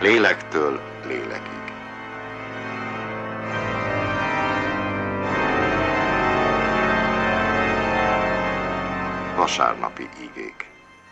Lélektől lélekig. Vasárnapi igék.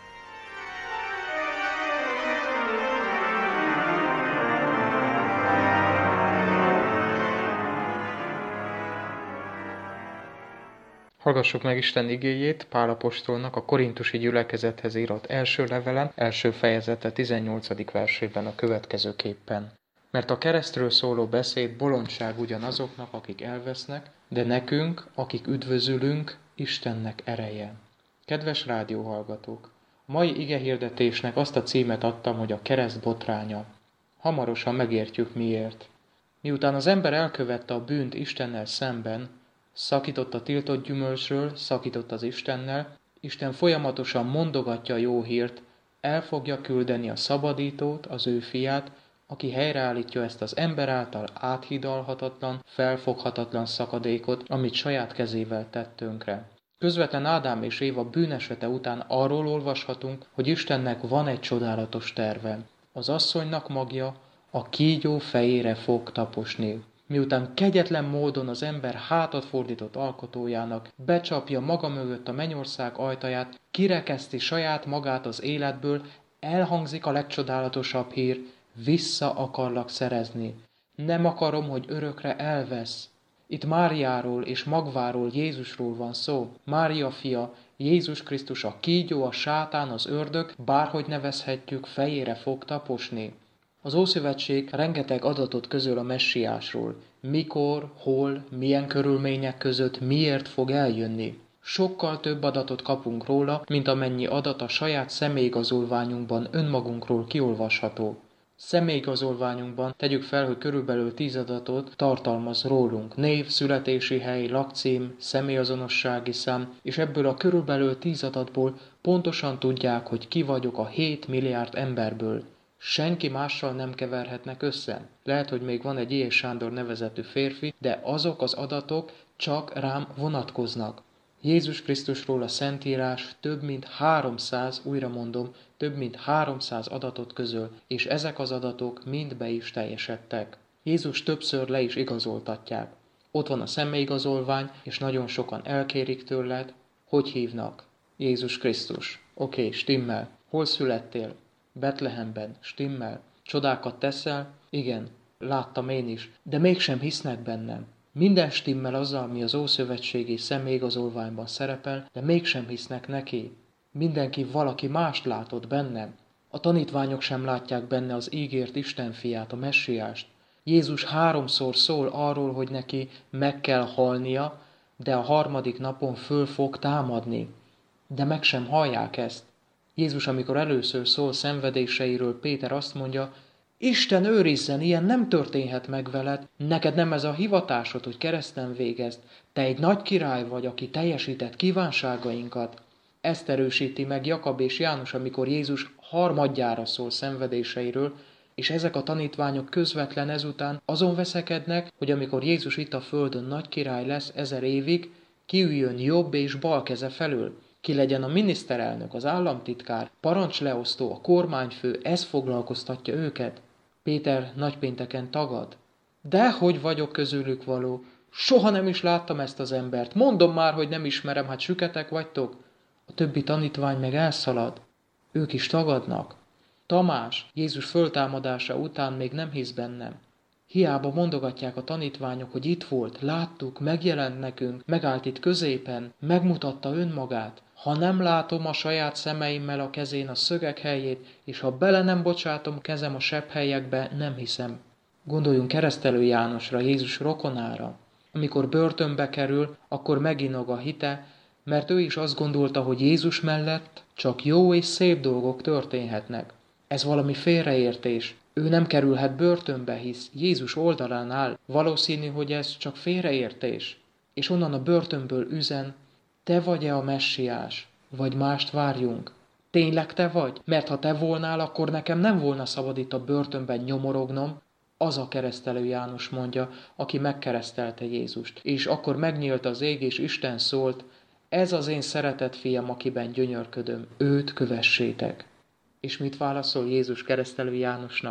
Hallgassuk meg Isten igéjét Pál apostolnak a korintusi gyülekezethez írott első levelen, első fejezete 18. versében a következőképpen. Mert a keresztről szóló beszéd bolondság ugyanazoknak, akik elvesznek, de nekünk, akik üdvözülünk, Istennek ereje. Kedves rádióhallgatók! A mai igehirdetésnek azt a címet adtam, hogy a kereszt botránya. Hamarosan megértjük miért. Miután az ember elkövette a bűnt Istennel szemben, szakított a tiltott gyümölcsről, szakított az Istennel, Isten folyamatosan mondogatja a jó hírt, el fogja küldeni a szabadítót, az ő fiát, aki helyreállítja ezt az ember által áthidalhatatlan, felfoghatatlan szakadékot, amit saját kezével tett tönkre. Közvetlen Ádám és Éva bűnesete után arról olvashatunk, hogy Istennek van egy csodálatos terve. Az asszonynak magja a kígyó fejére fog taposni. Miután kegyetlen módon az ember hátat fordított alkotójának, becsapja maga mögött a mennyország ajtaját, kirekeszti saját magát az életből, elhangzik a legcsodálatosabb hír, vissza akarlak szerezni. Nem akarom, hogy örökre elvesz. Itt Máriáról és magváról, Jézusról van szó. Mária fia, Jézus Krisztus, a kígyó, a sátán, az ördög, bárhogy nevezhetjük, fejére fog taposni. Az Ószövetség rengeteg adatot közöl a messiásról. Mikor, hol, milyen körülmények között, miért fog eljönni. Sokkal több adatot kapunk róla, mint amennyi adat a saját személyigazolványunkban önmagunkról kiolvasható. Személyigazolványunkban tegyük fel, hogy körülbelül 10 adatot tartalmaz rólunk. Név, születési hely, lakcím, személyazonossági szám, és ebből a körülbelül 10 adatból pontosan tudják, hogy ki vagyok a 7 milliárd emberből. Senki mással nem keverhetnek össze. Lehet, hogy még van egy Illyés Sándor nevezetű férfi, de azok az adatok csak rám vonatkoznak. Jézus Krisztusról a Szentírás több mint 300, újra mondom, több mint 300 adatot közöl, és ezek az adatok mind be is teljesedtek. Jézus többször le is igazoltatják. Ott van a személyigazolvány, és nagyon sokan elkérik tőled. Hogy hívnak? Jézus Krisztus. Oké, stimmel. Hol születtél? Betlehemben, stimmel. Csodákat teszel? Igen, láttam én is, de mégsem hisznek bennem. Minden stimmel azzal, ami az ószövetségi személyigazolványban szerepel, de mégsem hisznek neki. Mindenki valaki mást látott bennem. A tanítványok sem látják benne az ígért Isten fiát, a messiást. Jézus 3-szor szól arról, hogy neki meg kell halnia, de a 3. napon föl fog támadni. De meg sem hallják ezt. Jézus, amikor először szól szenvedéseiről, Péter azt mondja, Isten őrizzen, ilyen nem történhet meg veled, neked nem ez a hivatásod, hogy kereszten végezd, te egy nagy király vagy, aki teljesített kívánságainkat. Ezt erősíti meg Jakab és János, amikor Jézus harmadjára szól szenvedéseiről, és ezek a tanítványok közvetlen ezután azon veszekednek, hogy amikor Jézus itt a földön nagy király lesz 1000 évig, kiüljön jobb és bal keze felől. Ki legyen a miniszterelnök, az államtitkár, parancsleosztó, a kormányfő, ez foglalkoztatja őket. Péter nagypénteken tagad. Dehogy vagyok közülük való, soha nem is láttam ezt az embert, mondom már, hogy nem ismerem, hát süketek vagytok. A többi tanítvány meg elszalad. Ők is tagadnak. Tamás, Jézus föltámadása után még nem hisz bennem. Hiába mondogatják a tanítványok, hogy itt volt, láttuk, megjelent nekünk, megállt itt középen, megmutatta önmagát. Ha nem látom a saját szemeimmel a kezén a szögek helyét, és ha bele nem bocsátom kezem a sebhelyekbe, nem hiszem. Gondoljunk Keresztelő Jánosra, Jézus rokonára. Amikor börtönbe kerül, akkor meginog a hite, mert ő is azt gondolta, hogy Jézus mellett csak jó és szép dolgok történhetnek. Ez valami félreértés. Ő nem kerülhet börtönbe, hisz Jézus oldalán áll. Valószínű, hogy ez csak félreértés. És onnan a börtönből üzen, te vagy-e a messiás, vagy mást várjunk? Tényleg te vagy? Mert ha te volnál, akkor nekem nem volna szabad itt a börtönben nyomorognom. Az a Keresztelő János mondja, aki megkeresztelte Jézust. És akkor megnyílt az ég, és Isten szólt, ez az én szeretett fiam, akiben gyönyörködöm, őt kövessétek. És mit válaszol Jézus Keresztelő Jánosnak?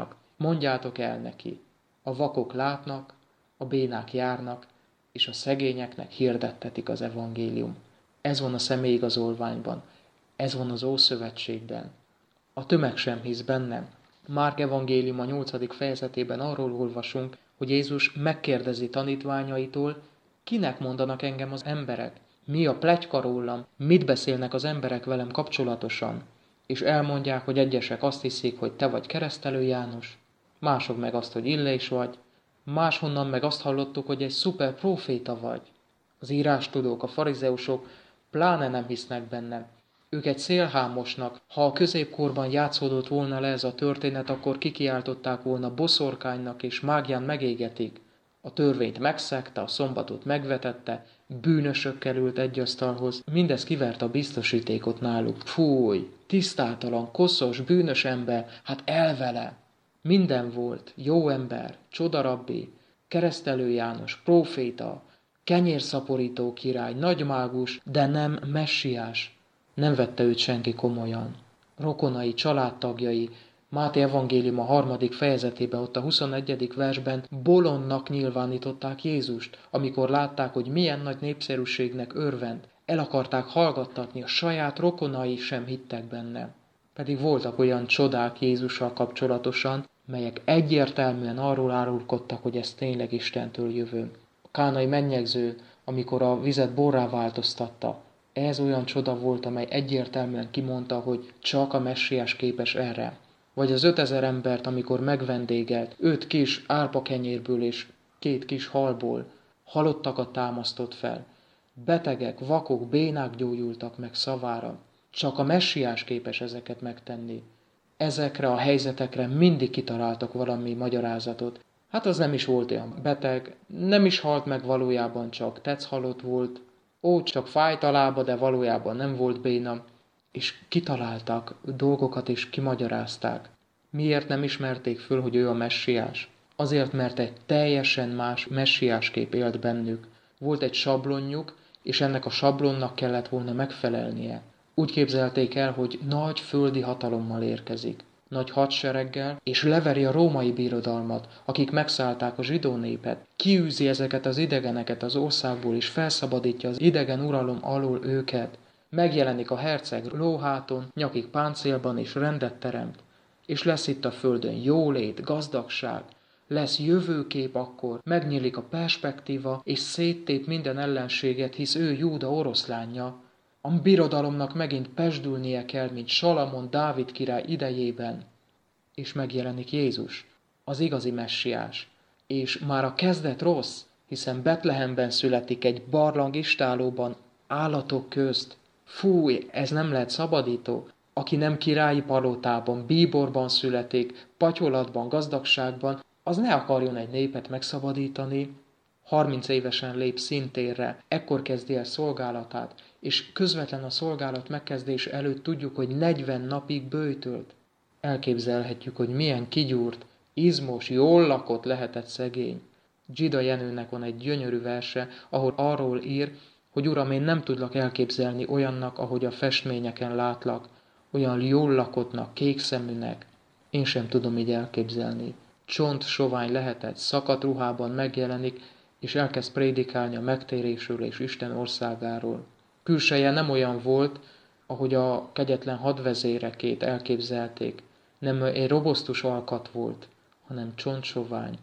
mondjátok el neki, a vakok látnak, a bénák járnak, és a szegényeknek hirdettetik az evangélium. Ez van a személyigazolványban, ez van az Ószövetségben. A tömeg sem hisz bennem. Márk evangélium a 8. fejezetében arról olvasunk, hogy Jézus megkérdezi tanítványaitól, kinek mondanak engem az emberek? Mi a pletyka rólam? Mit beszélnek az emberek velem kapcsolatosan? És elmondják, hogy egyesek azt hiszik, hogy te vagy Keresztelő János, mások meg azt, hogy Illés vagy, máshonnan meg azt hallottuk, hogy egy szuper próféta vagy. Az írástudók, a farizeusok pláne nem hisznek bennem. Őket szélhámosnak, ha a középkorban játszódott volna le ez a történet, akkor kikiáltották volna boszorkánynak és mágián megégetik. A törvényt megszegte, a szombatot megvetette, bűnösökkel ült egy asztalhoz, mindez kivert a biztosítékot náluk. Fúj, tisztátalan, koszos, bűnös ember, hát elvele! Minden volt, jó ember, csodarabbi, Keresztelő János, próféta, kenyérszaporító király, nagymágus, de nem messiás. Nem vette őt senki komolyan. Rokonai, családtagjai, Máté evangélium a 3. fejezetében, ott a 21. versben bolondnak nyilvánították Jézust, amikor látták, hogy milyen nagy népszerűségnek örvend. El akarták hallgattatni, a saját rokonai sem hittek benne. Pedig voltak olyan csodák Jézussal kapcsolatosan, melyek egyértelműen arról árulkodtak, hogy ez tényleg Istentől jövő. A kánai mennyegző, amikor a vizet borrá változtatta, ez olyan csoda volt, amely egyértelműen kimondta, hogy csak a messiás képes erre. Vagy az 5000 embert, amikor megvendégelt, 5 kis árpakenyérből és 2 kis halból, halottakat támasztott fel. Betegek, vakok, bénák gyógyultak meg szavára. Csak a messiás képes ezeket megtenni. Ezekre a helyzetekre mindig kitaláltak valami magyarázatot. Hát az nem is volt olyan beteg, nem is halt meg valójában, csak tetszhalott volt. Ó, csak fájt a lába, de valójában nem volt béna. És kitaláltak dolgokat és kimagyarázták. Miért nem ismerték föl, hogy ő a messiás? Azért, mert egy teljesen más messiáskép élt bennük. Volt egy sablonjuk, és ennek a sablonnak kellett volna megfelelnie. Úgy képzelték el, hogy nagy földi hatalommal érkezik, nagy hadsereggel, és leveri a római birodalmat, akik megszállták a zsidó népet. Kiűzi ezeket az idegeneket az országból, és felszabadítja az idegen uralom alól őket. Megjelenik a herceg lóháton, nyakig páncélban, és rendet teremt. És lesz itt a földön jólét, gazdagság, lesz jövőkép akkor, megnyílik a perspektíva, és széttép minden ellenséget, hisz ő Júda oroszlánja. A birodalomnak megint pesdülnie kell, mint Salamon, Dávid király idejében. És megjelenik Jézus, az igazi messiás. És már a kezdet rossz, hiszen Betlehemben születik egy barlang istálóban, állatok közt. Fúj, ez nem lehet szabadító. Aki nem királyi palotában, bíborban születik, patyolatban, gazdagságban, az ne akarjon egy népet megszabadítani. 30 évesen lép szintérre, ekkor kezdi el szolgálatát, és közvetlen a szolgálat megkezdés előtt tudjuk, hogy 40 napig böjtölt. Elképzelhetjük, hogy milyen kigyúrt, izmos, jól lakott lehetett szegény. Dzsida Jenőnek van egy gyönyörű verse, ahol arról ír, hogy Uram, én nem tudlak elképzelni olyannak, ahogy a festményeken látlak, olyan jól lakottnak, kékszeműnek. Én sem tudom így elképzelni. Csont sovány lehetett, szakadt ruhában megjelenik, és elkezd prédikálni a megtérésről és Isten országáról. Külseje nem olyan volt, ahogy a kegyetlen hadvezérekét elképzelték. Nem egy robosztus alkat volt, hanem csontsovány.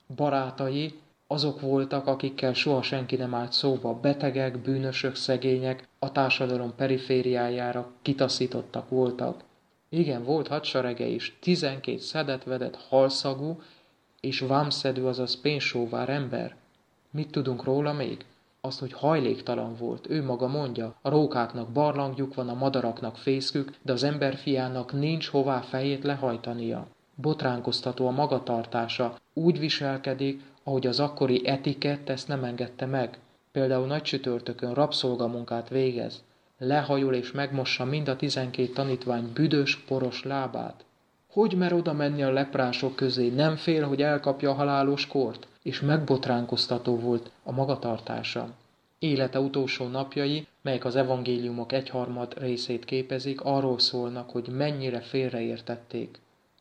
Barátai azok voltak, akikkel soha senki nem állt szóba, betegek, bűnösök, szegények, a társadalom perifériájára kitaszítottak voltak. Igen, volt hadserege is, 12 szedett-vedett halszagú és vámszedő, azaz pénzsóvár ember. Mit tudunk róla még? Azt, hogy hajléktalan volt, ő maga mondja, a rókáknak barlangjuk van, a madaraknak fészkük, de az emberfiának nincs hová fejét lehajtania. Botránkoztató a magatartása, úgy viselkedik, ahogy az akkori etikett ezt nem engedte meg. Például Nagycsütörtökön rabszolgamunkát végez, lehajol és megmossa mind a 12 tanítvány büdös, poros lábát. Hogy mer oda menni a leprások közé, nem fél, hogy elkapja a halálos kort? És megbotránkoztató volt a magatartása. Élete utolsó napjai, melyek az evangéliumok 1/3 részét képezik, arról szólnak, hogy mennyire félreértették.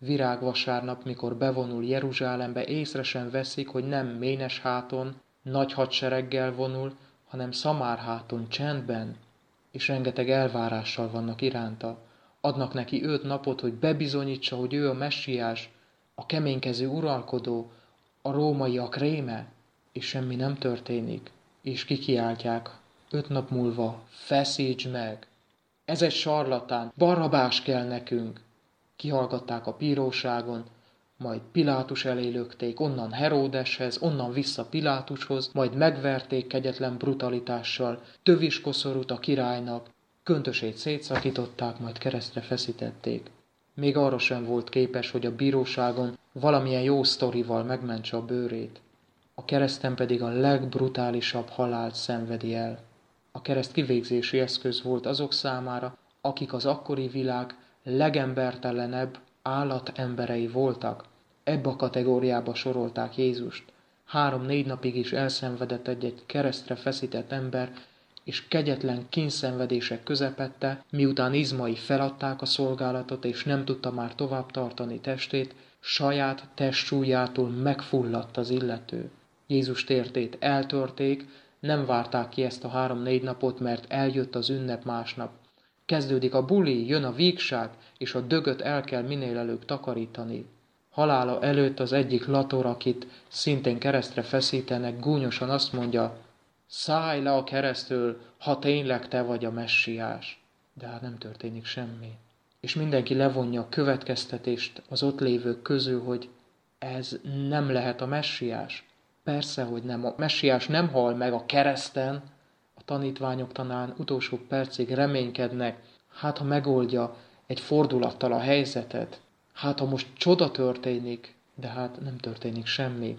Virágvasárnap, mikor bevonul Jeruzsálembe, észre sem veszik, hogy nem ménes háton, nagy hadsereggel vonul, hanem szamár háton, csendben, és rengeteg elvárással vannak iránta. Adnak neki 5 napot, hogy bebizonyítsa, hogy ő a messiás, a keménykező uralkodó, a rómaiak réme, és semmi nem történik, és kikiáltják 5 nap múlva: feszítsd meg! Ez egy sarlatán, Barrabás kell nekünk! Kihallgatták a bíróságon, majd Pilátus elé lökték, onnan Heródeshez, onnan vissza Pilátushoz, majd megverték kegyetlen brutalitással, töviskoszorút a királynak, köntösét szétszakították, majd keresztre feszítették. Még arra sem volt képes, hogy a bíróságon valamilyen jó sztorival megmentse a bőrét. A kereszten pedig a legbrutálisabb halált szenvedi el. A kereszt kivégzési eszköz volt azok számára, akik az akkori világ legembertelenebb állatemberei voltak. Ebbe a kategóriába sorolták Jézust. 3-4 napig is elszenvedett egy keresztre feszített ember, és kegyetlen kínszenvedések közepette, miután izmai feladták a szolgálatot, és nem tudta már tovább tartani testét, saját testsúlyától megfulladt az illető. Jézus tértét eltörték, nem várták ki ezt a 3-4 napot, mert eljött az ünnep másnap. Kezdődik a buli, jön a vígság, és a dögöt el kell minél előbb takarítani. Halála előtt az egyik lator, akit szintén keresztre feszítenek, gúnyosan azt mondja: szállj le a keresztről, ha tényleg te vagy a messiás. De hát nem történik semmi. És mindenki levonja a következtetést az ott lévők közül, hogy ez nem lehet a messiás. Persze, hogy nem. A messiás nem hal meg a kereszten. A tanítványok talán utolsó percig reménykednek, hát ha megoldja egy fordulattal a helyzetet, hát ha most csoda történik, de hát nem történik semmi.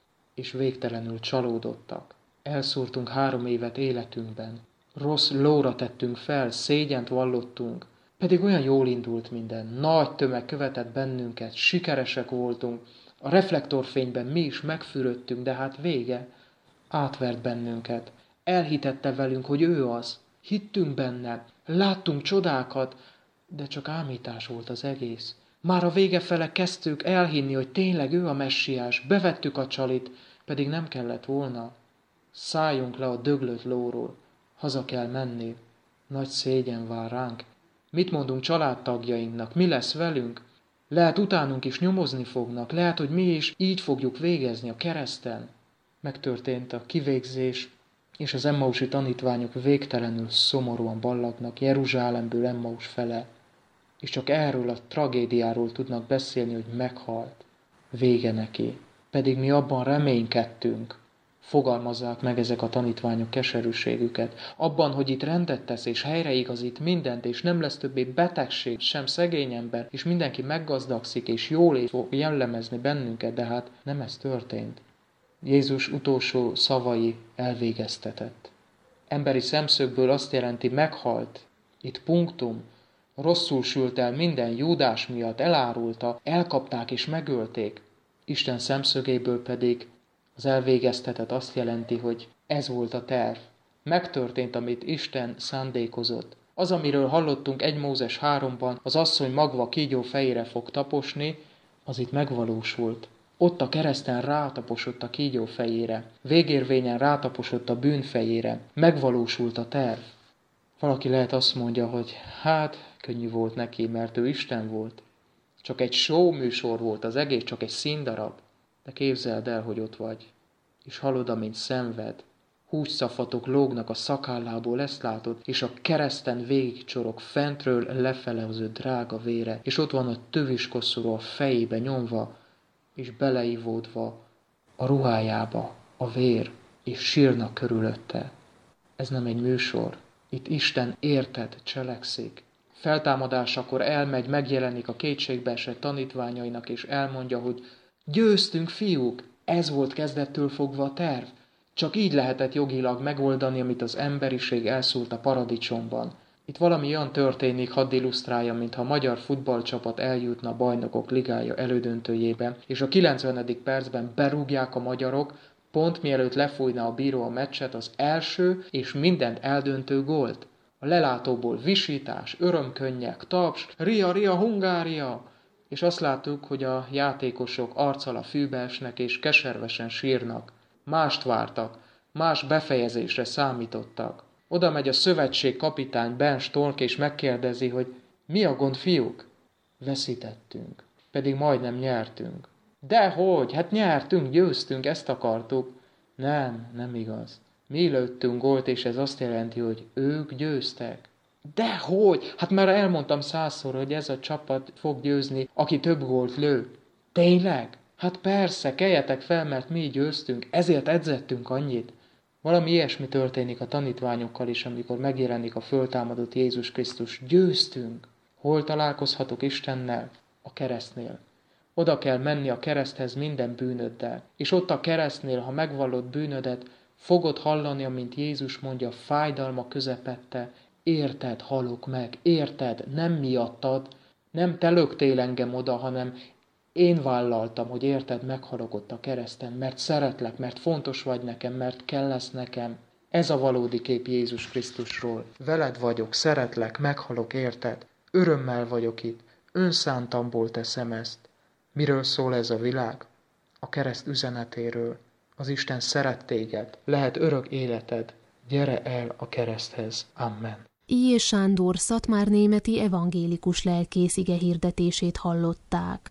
És végtelenül csalódottak. Elszúrtunk 3 évet életünkben. Rossz lóra tettünk fel, szégyent vallottunk. Pedig olyan jól indult minden. Nagy tömeg követett bennünket, sikeresek voltunk. A reflektorfényben mi is megfürödtünk, de hát vége. Átvert bennünket. Elhitette velünk, hogy ő az. Hittünk benne, láttunk csodákat, de csak ámítás volt az egész. Már a vége fele kezdtük elhinni, hogy tényleg ő a messiás. Bevettük a csalit, pedig nem kellett volna. Szálljunk le a döglött lóról. Haza kell menni. Nagy szégyen vár ránk. Mit mondunk családtagjainknak? Mi lesz velünk? Lehet utánunk is nyomozni fognak. Lehet, hogy mi is így fogjuk végezni a kereszten. Megtörtént a kivégzés, és az emmausi tanítványok végtelenül szomorúan ballagnak Jeruzsálemből Emmaus fele, és csak erről a tragédiáról tudnak beszélni, hogy meghalt. Vége neki. Pedig mi abban reménykedtünk. Fogalmazzák meg ezek a tanítványok keserűségüket. Abban, hogy itt rendet tesz és helyreigazít mindent, és nem lesz többé betegség, sem szegény ember, és mindenki meggazdagszik, és jól fog jellemezni bennünket, de hát nem ez történt. Jézus utolsó szavai: elvégeztetett. Emberi szemszögből azt jelenti, meghalt. Itt punktum. Rosszul sült el minden, Júdás miatt elárulta, elkapták és megölték. Isten szemszögéből pedig az elvégeztetett azt jelenti, hogy ez volt a terv. Megtörtént, amit Isten szándékozott. Az, amiről hallottunk 1 Mózes 3-ban, az asszony magva kígyó fejére fog taposni, az itt megvalósult. Ott a kereszten rátaposott a kígyó fejére, végérvényen rátaposott a bűn fejére. Megvalósult a terv. Valaki lehet azt mondja, hogy hát könnyű volt neki, mert ő Isten volt. Csak egy show műsor volt az egész, csak egy színdarab. De képzeld el, hogy ott vagy, és hallod, amint szenved. Húscafatok lógnak a szakállából, ezt látod, és a kereszten végigcsorog fentről lefele az ő drága vére, és ott van a töviskoszorú a fejébe nyomva, és beleivódva a ruhájába a vér, és sírnak körülötte. Ez nem egy műsor. Itt Isten érted cselekszik. Feltámadásakor elmegy, megjelenik a kétségbeesett tanítványainak, és elmondja, hogy győztünk, fiúk! Ez volt kezdettől fogva a terv. Csak így lehetett jogilag megoldani, amit az emberiség elszúrt a paradicsomban. Itt valami olyan történik, hadd illusztráljam, mintha a magyar futballcsapat eljutna a Bajnokok Ligája elődöntőjébe, és a 90. percben berúgják a magyarok, pont mielőtt lefújna a bíró a meccset, az első és mindent eldöntő gólt. A lelátóból visítás, örömkönnyek, taps, Ria, Ria, Hungária! és azt láttuk, hogy a játékosok arccal a fűbe esnek, és keservesen sírnak. Mást vártak, más befejezésre számítottak. Oda megy a szövetség kapitány Ben Stork, és megkérdezi, hogy mi a gond, fiúk? Veszítettünk, pedig majdnem nyertünk. Dehogy, hát nyertünk, győztünk, ezt akartuk. Nem igaz. Mi lőttünk gólt, és ez azt jelenti, hogy ők győztek. Dehogy, hát már elmondtam 100-szor, hogy ez a csapat fog győzni, aki több gólt lő. Tényleg? Hát persze, keljetek fel, mert mi győztünk, ezért edzettünk annyit. Valami ilyesmi történik a tanítványokkal is, amikor megjelenik a föltámadott Jézus Krisztus. Győztünk! Hol találkozhatok Istennel? A keresztnél. Oda kell menni a kereszthez minden bűnöddel. És ott a keresztnél, ha megvallott bűnödet, fogod hallani, amint Jézus mondja, fájdalma közepette, érted, halok meg, érted, nem miattad, nem te löktél engem oda, hanem én vállaltam, hogy érted, meghalok ott a kereszten, mert szeretlek, mert fontos vagy nekem, mert kellesz nekem. Ez a valódi kép Jézus Krisztusról. Veled vagyok, szeretlek, meghalok, érted? Örömmel vagyok itt, önszántamból teszem ezt. Miről szól ez a világ? A kereszt üzenetéről. Az Isten szeret téged, lehet örök életed. Gyere el a kereszthez. Amen. I. Sándor szatmárnémeti evangélikus lelkész igehirdetését hallották.